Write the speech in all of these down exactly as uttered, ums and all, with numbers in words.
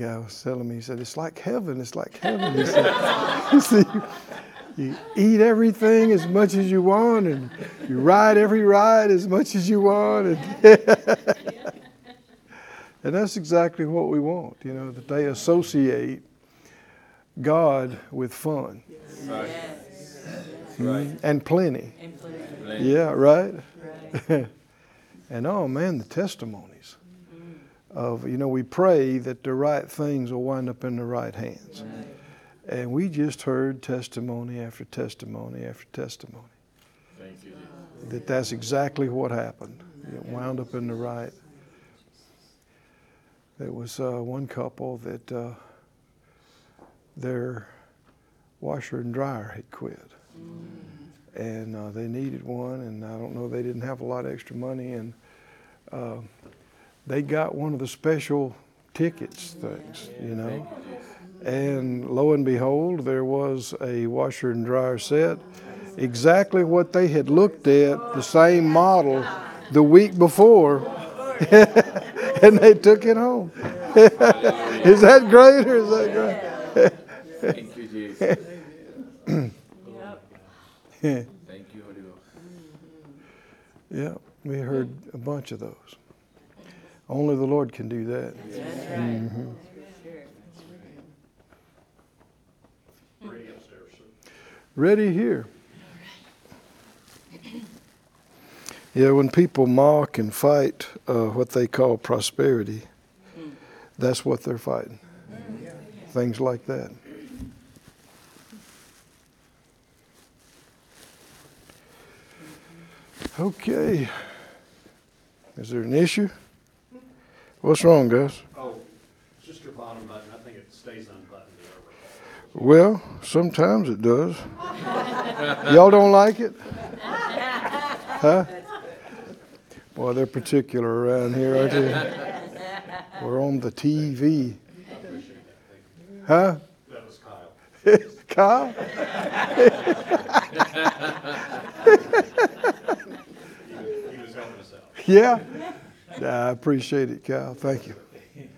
guy was telling me, he said, it's like heaven, it's like heaven. He said, you see, you eat everything as much as you want, and you ride every ride as much as you want. And, and that's exactly what we want, you know, that they associate God with fun. Right. Mm-hmm. Right. And plenty. And plenty. Yeah, right? Right. And oh man, the testimonies of, you know, we pray that the right things will wind up in the right hands. Right. And we just heard testimony after testimony after testimony. Thank you. That that's exactly what happened. It wound up in the right. There was uh, one couple that uh, their washer and dryer had quit. Mm. And uh, they needed one, and I don't know, they didn't have a lot of extra money, and uh, they got one of the special tickets things, you know. And lo and behold, there was a washer and dryer set, exactly what they had looked at, the same model the week before, and they took it home. Is that great or is that great? Thank you, Jesus. Thank you, Holy Ghost. Yeah, we heard a bunch of those. Only the Lord can do that. Mm-hmm. Ready upstairs, sir. Ready here. Yeah, when people mock and fight uh, what they call prosperity, that's what they're fighting. Things like that. Okay. Is there an issue? What's wrong, Gus? Oh, it's just your bottom button. I think it stays unbuttoned. Well, sometimes it does. Y'all don't like it? Huh? Boy, they're particular around here, aren't they? We're on the T V. Huh? That was Kyle. Kyle? He was helping us out. Yeah? I appreciate it, Kyle. Thank you.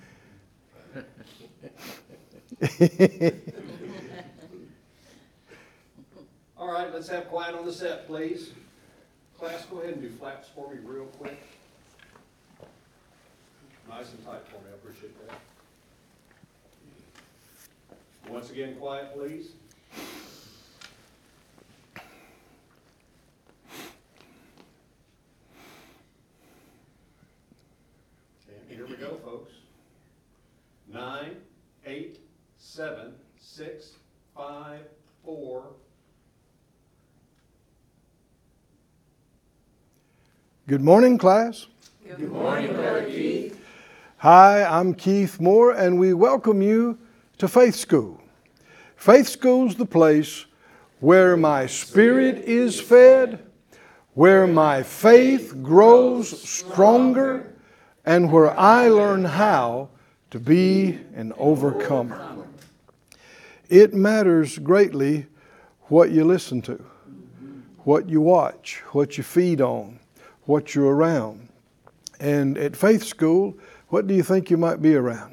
All right, let's have quiet on the set, please. Class, go ahead and do flaps for me real quick. Nice and tight for me, I appreciate that. Once again, quiet, please. And here we go, folks. Nine, eight, seven, six, five, four. Good morning, class. Good morning, Brother Keith. Hi, I'm Keith Moore, and we welcome you to Faith School. Faith School's the place where my spirit is fed, where my faith grows stronger, and where I learn how to be an overcomer. It matters greatly what you listen to, what you watch, what you feed on, what you're around. And at Faith School, what do you think you might be around?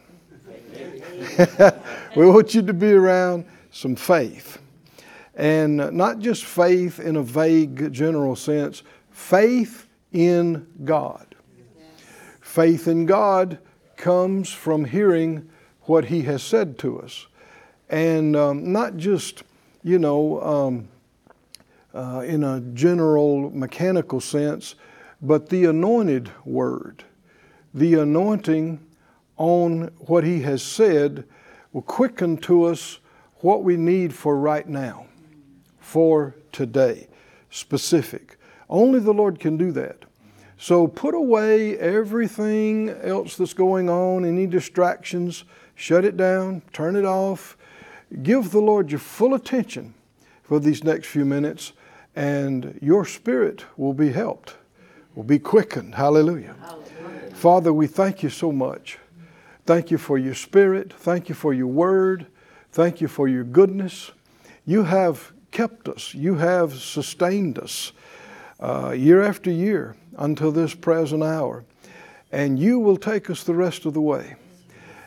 We want you to be around some faith. And not just faith in a vague general sense, faith in God. Faith in God comes from hearing what He has said to us. And um, not just, you know, um, uh, in a general mechanical sense, but the anointed word, the anointing on what He has said will quicken to us what we need for right now, for today, specific. Only the Lord can do that. So put away everything else that's going on, any distractions, shut it down, turn it off. Give the Lord your full attention for these next few minutes, and your spirit will be helped, will be quickened. Hallelujah. Hallelujah. Father, we thank you so much. Thank you for your spirit. Thank you for your word. Thank you for your goodness. You have kept us. You have sustained us uh, year after year until this present hour. And you will take us the rest of the way.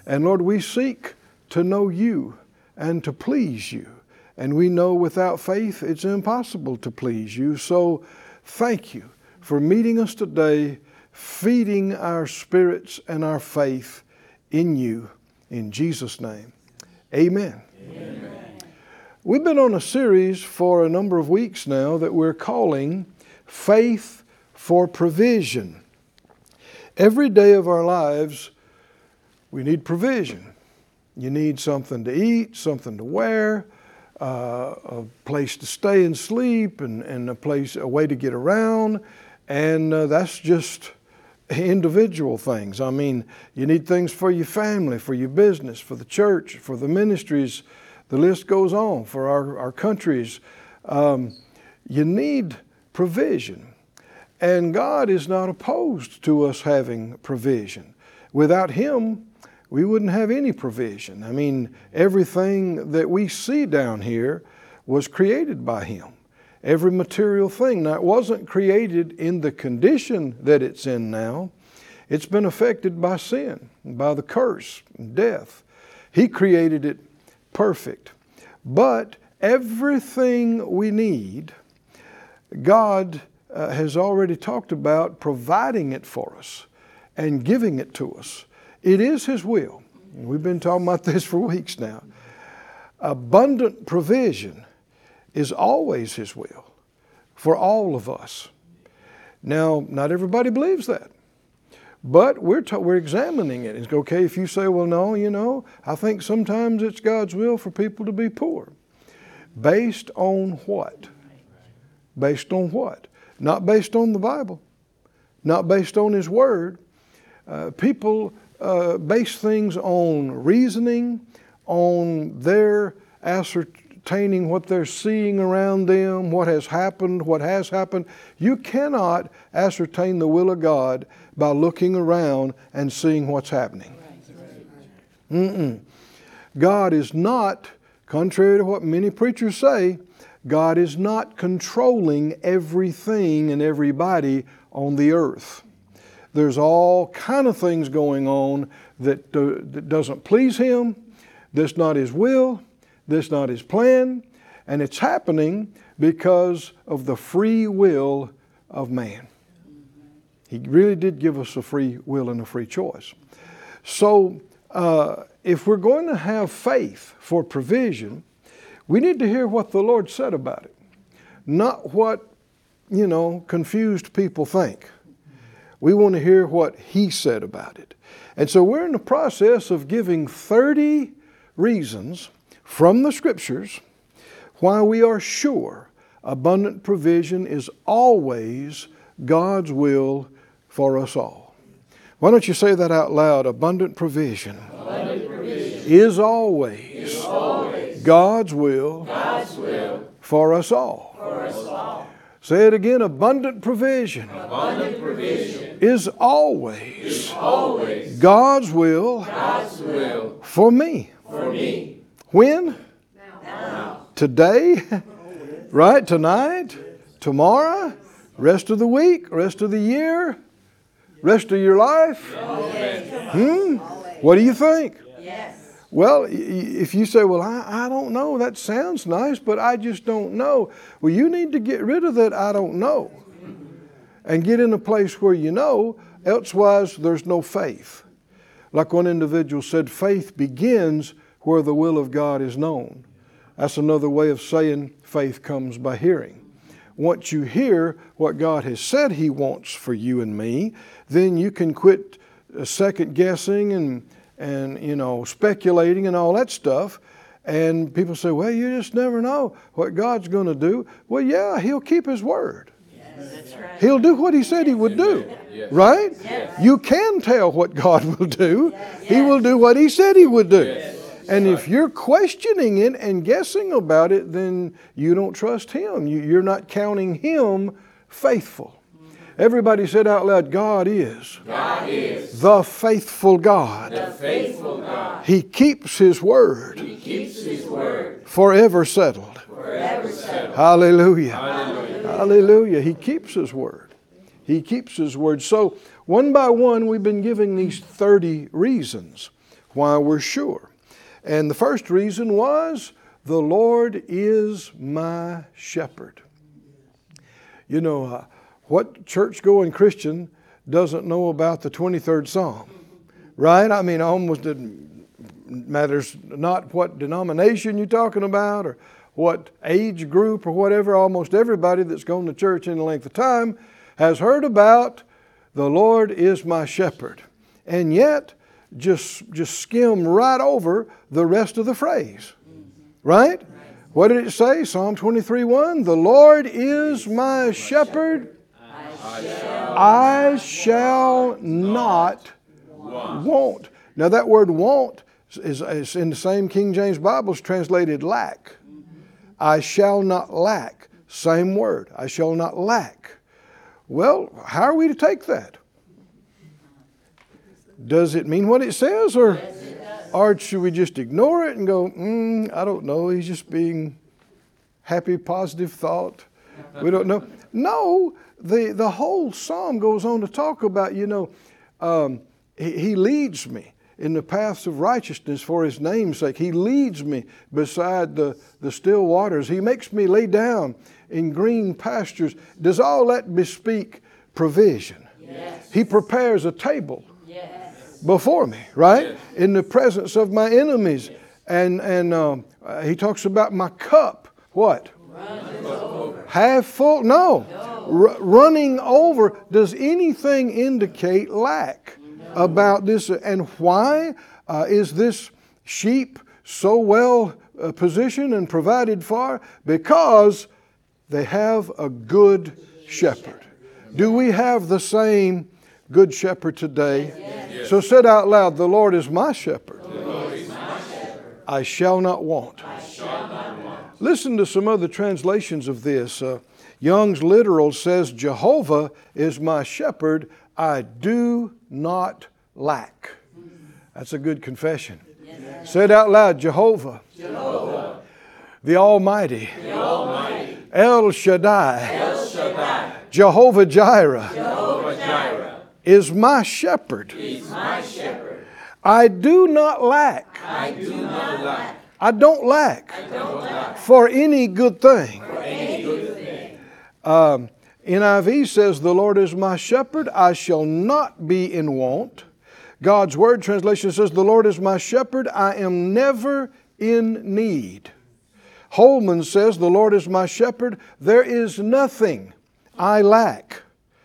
And Lord, we seek to know you and to please you. And we know without faith it's impossible to please you. So thank you for meeting us today, feeding our spirits and our faith in you. In Jesus' name, amen. Amen. We've been on a series for a number of weeks now that we're calling Faith for Provision. Every day of our lives, we need provision. You need something to eat, something to wear, uh, a place to stay and sleep, and, and a place, a way to get around. And uh, that's just individual things. I mean, you need things for your family, for your business, for the church, for the ministries. The list goes on, for our, our countries. Um, you need provision. And God is not opposed to us having provision. Without Him, we wouldn't have any provision. I mean, everything that we see down here was created by Him. Every material thing. Now, it wasn't created in the condition that it's in now. It's been affected by sin, by the curse, and death. He created it perfect. But everything we need, God uh, has already talked about providing it for us and giving it to us. It is His will. We've been talking about this for weeks now. Abundant provision is always His will for all of us. Now, not everybody believes that. But we're ta- we're examining it. It's okay if you say, well, no, you know, I think sometimes it's God's will for people to be poor. Based on what? Based on what? Not based on the Bible. Not based on His Word. Uh, people uh, base things on reasoning, on their ascertaining what they're seeing around them, what has happened, what has happened. You cannot ascertain the will of God by looking around and seeing what's happening. Mm-mm. God is not, contrary to what many preachers say, God is not controlling everything and everybody on the earth. There's all kind of things going on that, uh, that doesn't please Him. That's not His will. That's not His plan. And it's happening because of the free will of man. He really did give us a free will and a free choice. So uh, if we're going to have faith for provision, we need to hear what the Lord said about it. Not what, you know, confused people think. We want to hear what He said about it. And so we're in the process of giving thirty reasons from the Scriptures why we are sure abundant provision is always God's will for us all. Why don't you say that out loud? Abundant provision, Abundant provision is always, is always God's will, God's will for us all. for us all. Say it again. Abundant provision Abundant provision is always, is always God's will God's will for me. for me. When? Now, Today? Right? Tonight? Tomorrow? Rest of the week? Rest of the year? Rest of your life? Hmm? What do you think? Yes. Well, y- y- if you say, well, I, I don't know, that sounds nice, but I just don't know. Well, you need to get rid of that I don't know and get in a place where you know, elsewise there's no faith. Like one individual said, faith begins where the will of God is known. That's another way of saying faith comes by hearing. Once you hear what God has said He wants for you and me, then you can quit uh, second guessing and, and you know, speculating and all that stuff. And people say, well, you just never know what God's going to do. Well, yeah, He'll keep His word. That's right. He'll do what He said He would do. Yes. Right? Yes. You can tell what God will do. He will do what He said He would do. Yes. And if you're questioning it and guessing about it, then you don't trust Him. You, you're not counting Him faithful. Everybody said out loud, God is, God is the faithful God. the faithful God. He keeps His word, He keeps His word forever settled. forever settled. Hallelujah. Hallelujah. Hallelujah. He keeps His word. He keeps His word. So one by one, we've been giving these thirty reasons why we're sure. And the first reason was, the Lord is my shepherd. You know, uh, what church-going Christian doesn't know about the twenty-third Psalm? Right? I mean, almost it matters not what denomination you're talking about or what age group or whatever. Almost everybody that's gone to church any length of time has heard about the Lord is my shepherd. And yet, just, just skim right over the rest of the phrase. Right? What did it say? Psalm twenty-three one, the Lord is my shepherd. I shall, I shall not want. want. Now that word want is, is in the same King James Bible is translated lack. I shall not lack. Same word. I shall not lack. Well, how are we to take that? Does it mean what it says, or, Yes, it does. or should we just ignore it and go, mm, I don't know, he's just being happy, positive thought. We don't know. No, the, the whole psalm goes on to talk about, you know, um, he, he leads me in the paths of righteousness for his name's sake. He leads me beside the, the still waters. He makes me lay down in green pastures. Does all that bespeak provision? Yes. He prepares a table Yes. before me, right? Yes. In the presence of my enemies. Yes. And, and um, uh, he talks about my cup. What? Runneth over. Half full? No. No. R- running over. Does anything indicate lack No. about this? And why uh, is this sheep so well uh, positioned and provided for? Because they have a good shepherd. Do we have the same good shepherd today? Yes. So said out loud, the Lord is my shepherd. The Lord is my shepherd. I shall not want. I shall not want. Listen to some other translations of this. Uh, Young's Literal says, Jehovah is my shepherd, I do not lack. That's a good confession. Yes. Say it out loud, Jehovah, Jehovah, the Almighty, the Almighty, El Shaddai, El Shaddai, Jehovah Jireh, Jehovah Jireh, is my shepherd. is my shepherd. I do not lack. I do not lack. I don't lack I don't lack for any good thing. for any good thing. Um, N I V says, the Lord is my shepherd, I shall not be in want. God's Word translation says, the Lord is my shepherd, I am never in need. Holman says, the Lord is my shepherd, there is nothing I lack.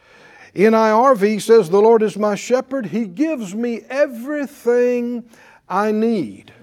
N I R V says, the Lord is my shepherd, He gives me everything I need.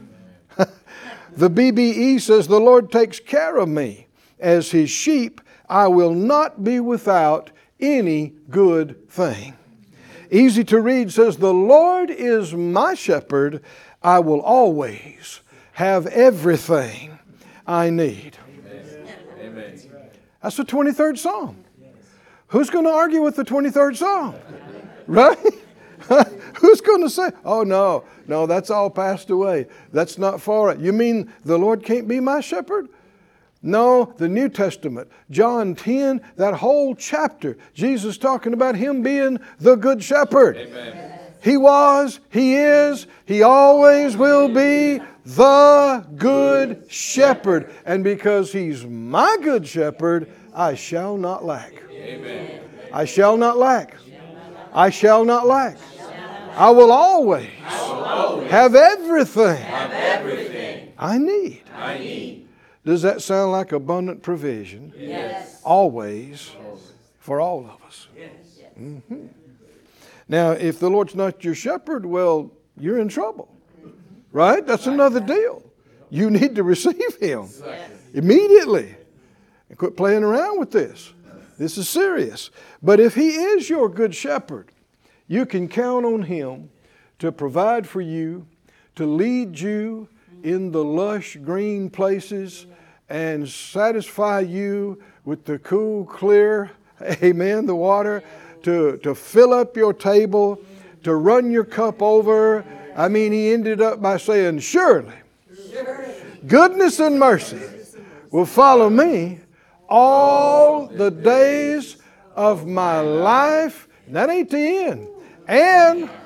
The B B E says, the Lord takes care of me. As His sheep, I will not be without any good thing. Easy to Read says, the Lord is my shepherd, I will always have everything I need. Amen. That's the twenty-third Psalm. Who's going to argue with the twenty-third Psalm? Right? Who's going to say, oh no, no, that's all passed away. That's not for it. You mean the Lord can't be my shepherd? No, the New Testament, John ten, that whole chapter, Jesus talking about Him being the good shepherd. Amen. He was, He is, He always will be the good shepherd. And because He's my good shepherd, I shall not lack. Amen. I shall not lack. I shall not lack. I will always have everything Have everything I need. I need. Does that sound like abundant provision? Yes. Always for all of us. Mm-hmm. Now, if the Lord's not your shepherd, well, you're in trouble. Right? That's another deal. You need to receive Him immediately. And quit playing around with this. This is serious. But if He is your good shepherd, you can count on Him to provide for you, to lead you in the lush green places and satisfy you with the cool, clear, amen, the water, to, to fill up your table, to run your cup over. I mean, He ended up by saying, surely, goodness and mercy will follow me all the days of my life. And that ain't the end. And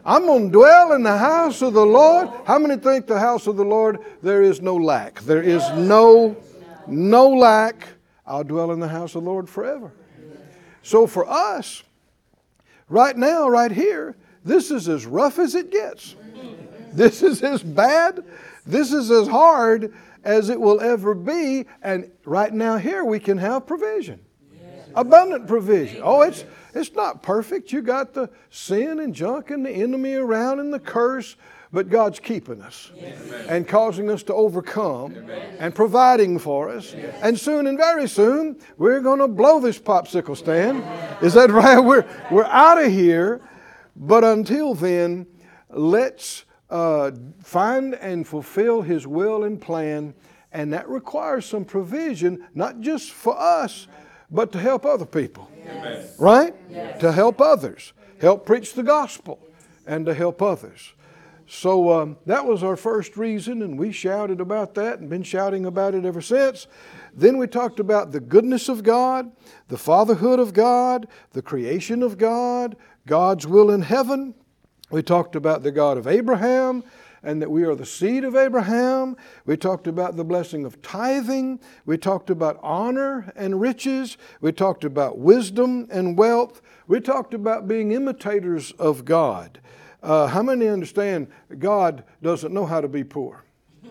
I'm going to dwell in the house of the Lord. How many think the house of the Lord, there is no lack? There is no, no lack. I'll dwell in the house of the Lord forever. So for us, right now, right here, this is as rough as it gets. This is as bad. This is as hard as it will ever be. And right now here we can have provision. Abundant provision. Oh, it's it's not perfect. You got the sin and junk and the enemy around and the curse, but God's keeping us. Amen. And causing us to overcome. Amen. And providing for us. Yes. And soon and very soon we're going to blow this popsicle stand. Is that right? We're we're out of here. But until then, let's uh, find and fulfill His will and plan, and that requires some provision, not just for us, but to help other people. Yes. Right? Yes. To help others. Help preach the gospel and to help others. So um, that was our first reason, and we shouted about that and been shouting about it ever since. Then we talked about the goodness of God, the fatherhood of God, the creation of God, God's will in heaven. We talked about the God of Abraham, and that we are the seed of Abraham. We talked about the blessing of tithing. We talked about honor and riches. We talked about wisdom and wealth. We talked about being imitators of God. Uh, how many understand God doesn't know how to be poor?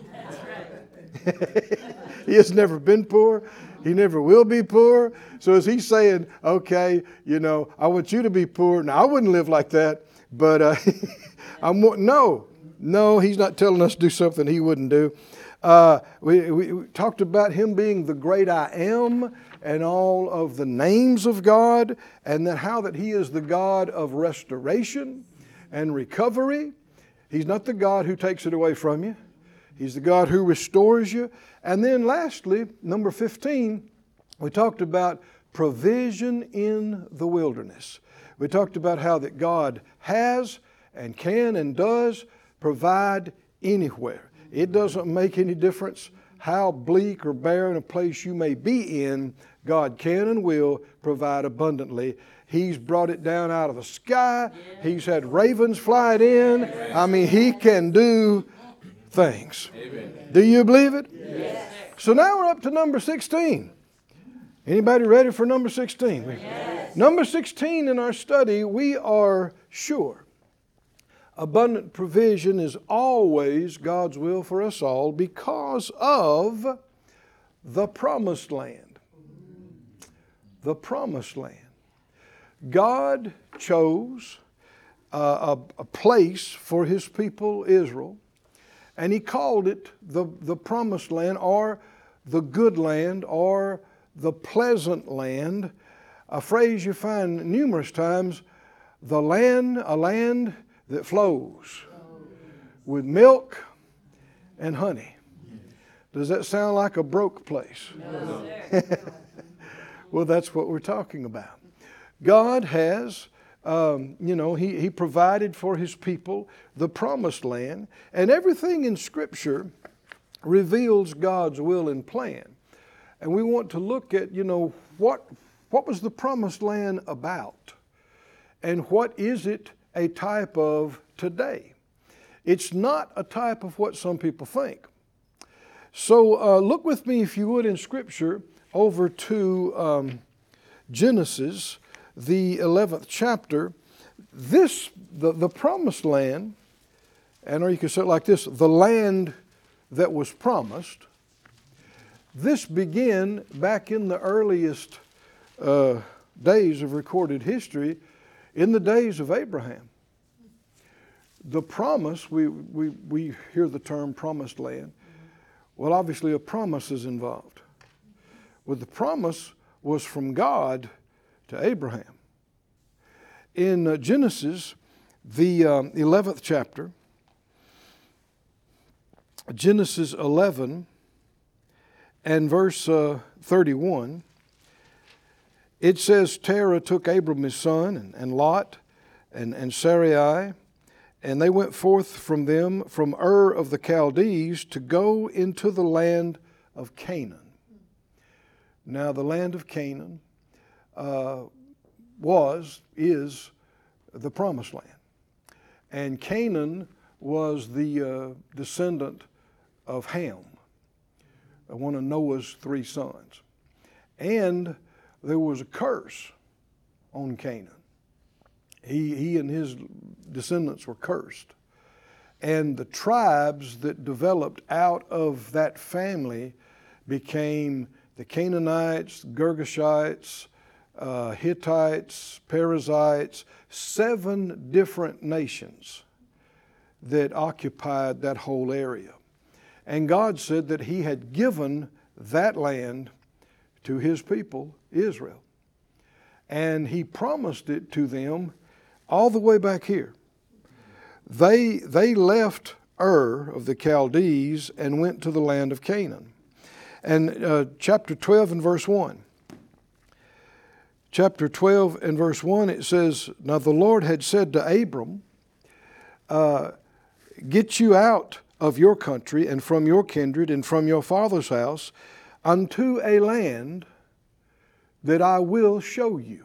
That's right. He has never been poor. He never will be poor. So is He saying, okay, you know, I want you to be poor. Now, I wouldn't live like that, but uh, I'm no. No, He's not telling us to do something He wouldn't do. Uh, we, we, we talked about Him being the great I am and all of the names of God, and that how that He is the God of restoration and recovery. He's not the God who takes it away from you. He's the God who restores you. And then lastly, number fifteen, we talked about provision in the wilderness. We talked about how that God has and can and does provide anywhere. It doesn't make any difference how bleak or barren a place you may be in. God can and will provide abundantly. He's brought it down out of the sky. He's had ravens fly it in. I mean, He can do things. Amen. Do you believe it? Yes. So now we're up to number sixteen. Anybody ready for number sixteen? Yes. Number sixteen in our study, we are sure abundant provision is always God's will for us all because of the promised land. The promised land. God chose uh, a, a place for His people Israel, and He called it the, the promised land, or the good land, or the pleasant land, a phrase you find numerous times, the land, a land that flows with milk and honey. Does that sound like a broke place? No, sir. Well, that's what we're talking about. God has, um, you know, he, he provided for His people the promised land, and everything in Scripture reveals God's will and plan. And we want to look at, you know, what, what was the promised land about? And what is it a type of today? It's not a type of what some people think. So uh, look with me, if you would, in Scripture over to um, Genesis, the eleventh chapter. This, the, the promised land, and or you could say it like this, the land that was promised, this began back in the earliest uh, days of recorded history, in the days of Abraham. The promise, we, we, we hear the term promised land. Well, obviously a promise is involved. Well, the promise was from God to Abraham. In uh, Genesis, the um, eleventh chapter, Genesis eleven and verse uh, thirty-one, it says, Terah took Abram his son and, and Lot and, and Sarai, and they went forth from them from Ur of the Chaldees to go into the land of Canaan. Now the land of Canaan uh, was, is the promised land. And Canaan was the uh, descendant of Ham, one of Noah's three sons. And there was a curse on Canaan. He, he and his descendants were cursed. And the tribes that developed out of that family became the Canaanites, Girgashites, uh, Hittites, Perizzites, seven different nations that occupied that whole area. And God said that He had given that land to His people, Israel. And He promised it to them all the way back here. They, they left Ur of the Chaldees and went to the land of Canaan. And uh, chapter twelve and verse one. Chapter twelve and verse one, it says, "Now the Lord had said to Abram, uh, get you out of your country and from your kindred and from your father's house unto a land that I will show you."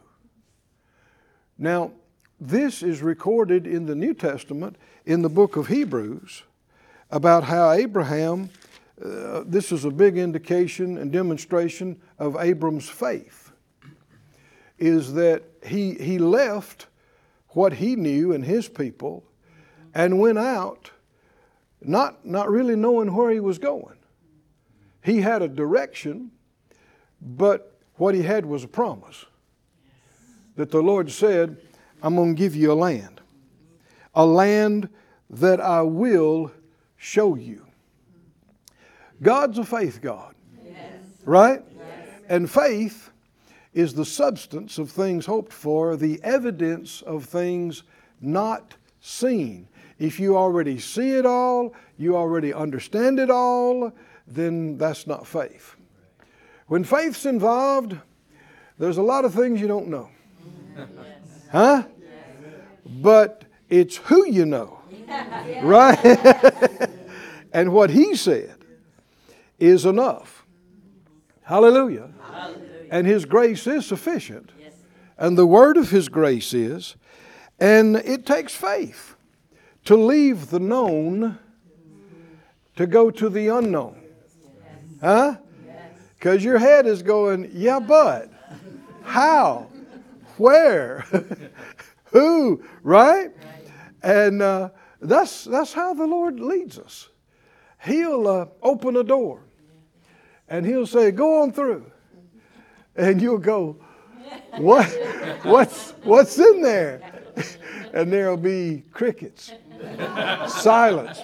Now, this is recorded in the New Testament in the book of Hebrews about how Abraham, uh, this is a big indication and demonstration of Abram's faith, is that he, he left what he knew and his people and went out not, not really knowing where he was going. He had a direction, but what he had was a promise that the Lord said, "I'm going to give you a land, a land that I will show you." God's a faith God, yes. Right? Yes. And faith is the substance of things hoped for, the evidence of things not seen. If you already see it all, you already understand it all, then that's not faith. When faith's involved, there's a lot of things you don't know. Yes. Huh? Yes. But it's who you know. Right? And what He said is enough. Hallelujah. Hallelujah. And His grace is sufficient. Yes. And the word of His grace is, and it takes faith to leave the known to go to the unknown. Huh? Because your head is going, yeah, but how? Where? Who? Right? And uh, that's that's how the Lord leads us. He'll uh, open a door and He'll say, "Go on through." And you'll go, "What? What's what's in there?" And there'll be crickets, silence.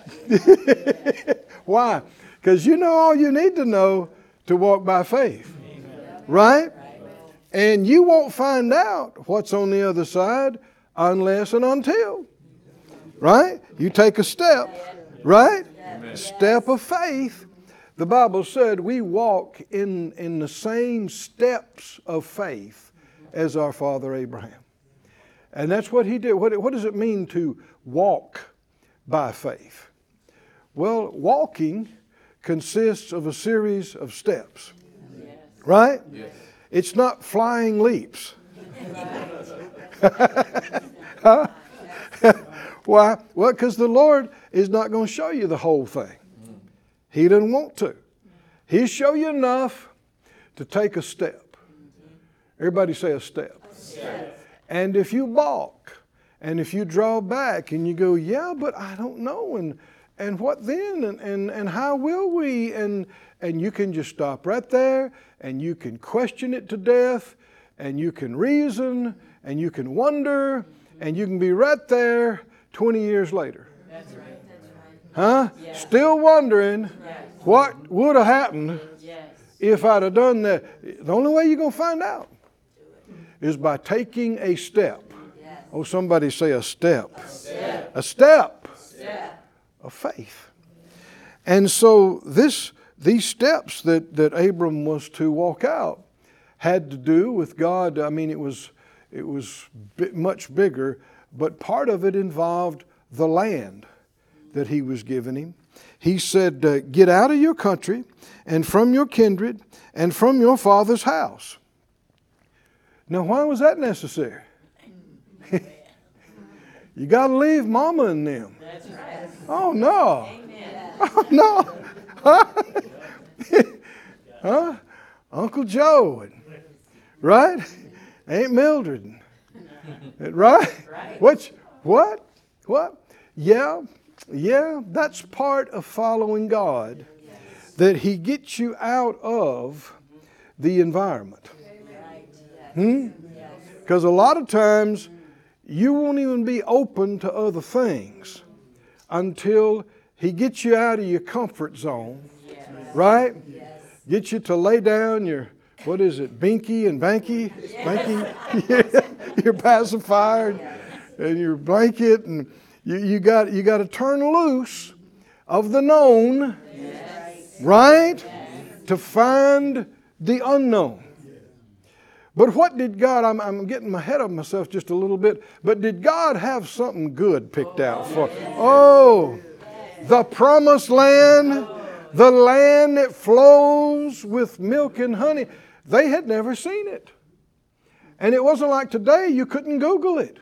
Why? Because you know all you need to know to walk by faith, right? And you won't find out what's on the other side unless and until, right? You take a step, right? A step of faith. The Bible said we walk in, in the same steps of faith as our father Abraham. And that's what he did. What, what does it mean to walk by faith? Well, walking consists of a series of steps, right? Yes. It's not flying leaps. Huh? Why? Well, because the Lord is not going to show you the whole thing. He doesn't want to. He'll show you enough to take a step. Everybody say a step. A step. And if you balk, and if you draw back and you go, "Yeah, but I don't know, and and what then, and, and, and how will we?" And, and you can just stop right there, and you can question it to death, and you can reason, and you can wonder, and you can be right there twenty years later. That's right. Huh? Yeah. Still wondering, yes, what would have happened, yes, if I'd have done that. The only way you're going to find out is by taking a step. Yes. Oh, somebody say a step. A step. A step, step of faith. And so this these steps that, that Abram was to walk out had to do with God. I mean, it was, it was much bigger, but part of it involved the land that He was giving him. He said, uh, "Get out of your country and from your kindred and from your father's house." Now, why was that necessary? You got to leave Mama and them. That's right. Oh, no. Amen. Oh, no. Huh? Huh? Uncle Joe. And, right? Aunt Mildred. Right? Right. What? What? What? Yeah. Yeah. That's part of following God. That He gets you out of the environment. Hmm? Because a lot of times you won't even be open to other things until He gets you out of your comfort zone, right? Gets you to lay down your, what is it, binky and banky? Banky? Your pacifier and your blanket, and you, you got you got to turn loose of the known, right? To find the unknown. But what did God, I'm, I'm getting ahead of myself just a little bit, but did God have something good picked out for? Oh, the promised land, the land that flows with milk and honey. They had never seen it. And it wasn't like today, you couldn't Google it.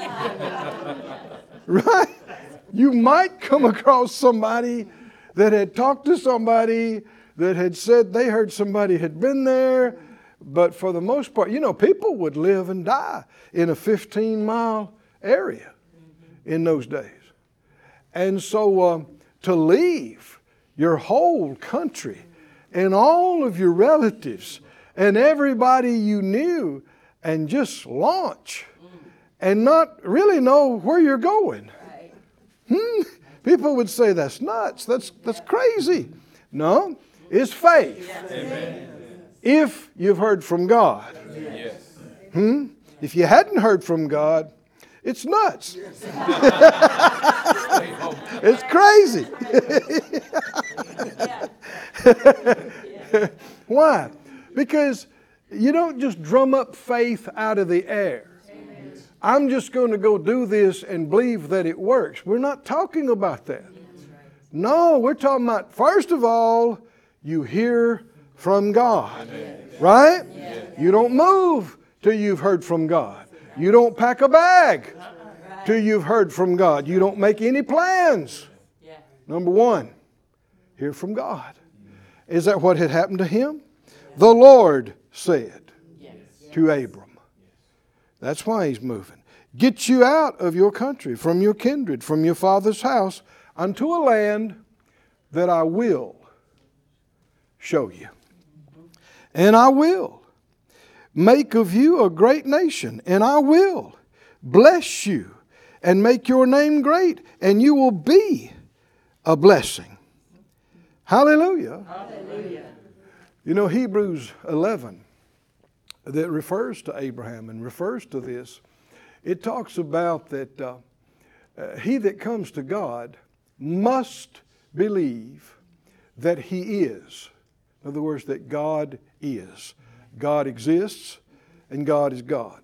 Right? You might come across somebody that had talked to somebody that had said they heard somebody had been there. But for the most part, you know, people would live and die in a fifteen mile area in those days. And so uh, to leave your whole country and all of your relatives and everybody you knew and just launch and not really know where you're going. Hmm? People would say, that's nuts. That's, that's crazy. No, it's faith. Amen. If you've heard from God. Yes. Hmm? If you hadn't heard from God, it's nuts. It's crazy. Why? Because you don't just drum up faith out of the air. I'm just going to go do this and believe that it works. We're not talking about that. No, we're talking about, first of all, you hear from God. Right? You don't move till you've heard from God. You don't pack a bag till you've heard from God. You don't make any plans. Number one, hear from God. Is that what had happened to him? The Lord said to Abram. That's why he's moving. Get you out of your country, from your kindred, from your father's house, unto a land that I will show you. And I will make of you a great nation, and I will bless you and make your name great, and you will be a blessing. Hallelujah. Hallelujah. You know, Hebrews eleven, that refers to Abraham and refers to this, it talks about that uh, uh, he that comes to God must believe that He is. In other words, that God is. God exists and God is God.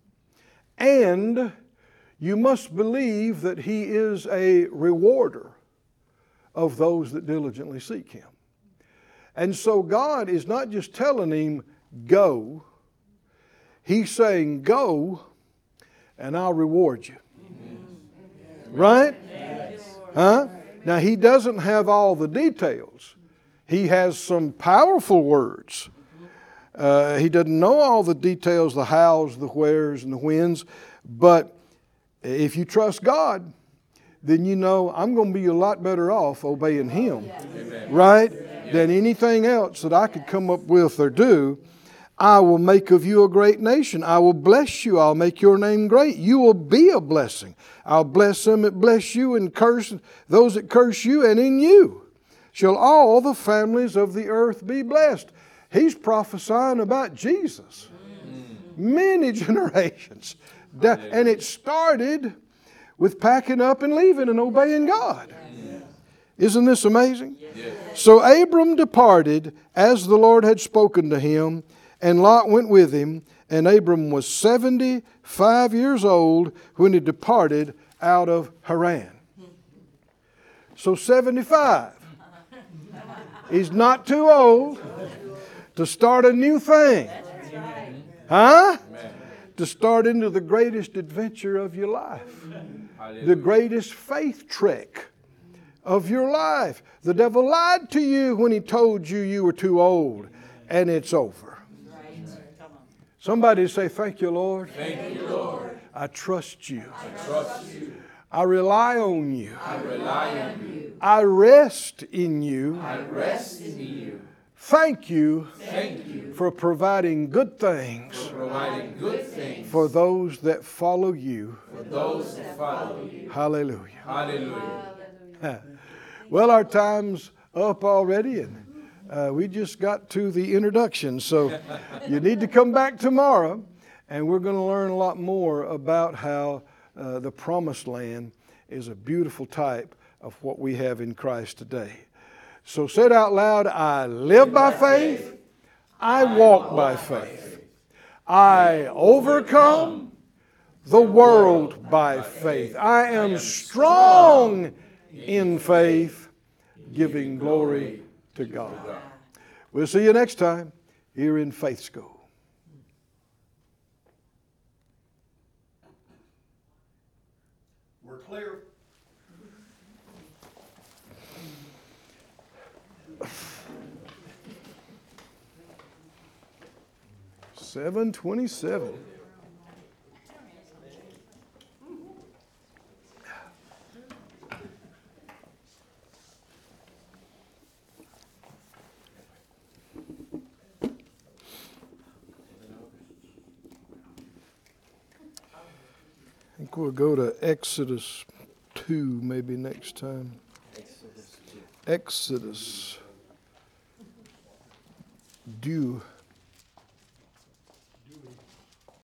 And you must believe that He is a rewarder of those that diligently seek Him. And so God is not just telling him, go. He's saying, go and I'll reward you. Right? Huh? Now, He doesn't have all the details. He has some powerful words. Uh, he doesn't know all the details, the hows, the wheres, and the whens. But if you trust God, then you know I'm going to be a lot better off obeying Him. Amen. Right? Amen. Than anything else that I could come up with or do. I will make of you a great nation. I will bless you. I'll make your name great. You will be a blessing. I'll bless them that bless you and curse those that curse you, and in you shall all the families of the earth be blessed. He's prophesying about Jesus. Many generations. And it started with packing up and leaving and obeying God. Isn't this amazing? So Abram departed as the Lord had spoken to him, and Lot went with him, and Abram was seventy-five years old when he departed out of Haran. So seventy-five. He's not too old to start a new thing. Huh? To start into the greatest adventure of your life. the greatest faith trick of your life. The devil lied to you when he told you you were too old, and it's over. Somebody say, thank you, Lord. Thank you, Lord. I trust you. I trust you. I rely on you. I rely on you. I rest in you. I rest in you. Thank you, Thank you for providing good things for providing good things for those that follow you. for those that follow you. Hallelujah. Hallelujah. Well, our time's up already, and uh, we just got to the introduction. So you need to come back tomorrow, and we're going to learn a lot more about how uh, the promised land is a beautiful type of what we have in Christ today. So say it out loud, I live by faith, I walk by faith. I overcome the world by faith. I am strong in faith, giving glory to God. We'll see you next time here in Faith School. We're clear. seven twenty-seven. I think we'll go to Exodus two maybe next time. Exodus. Exodus. Due.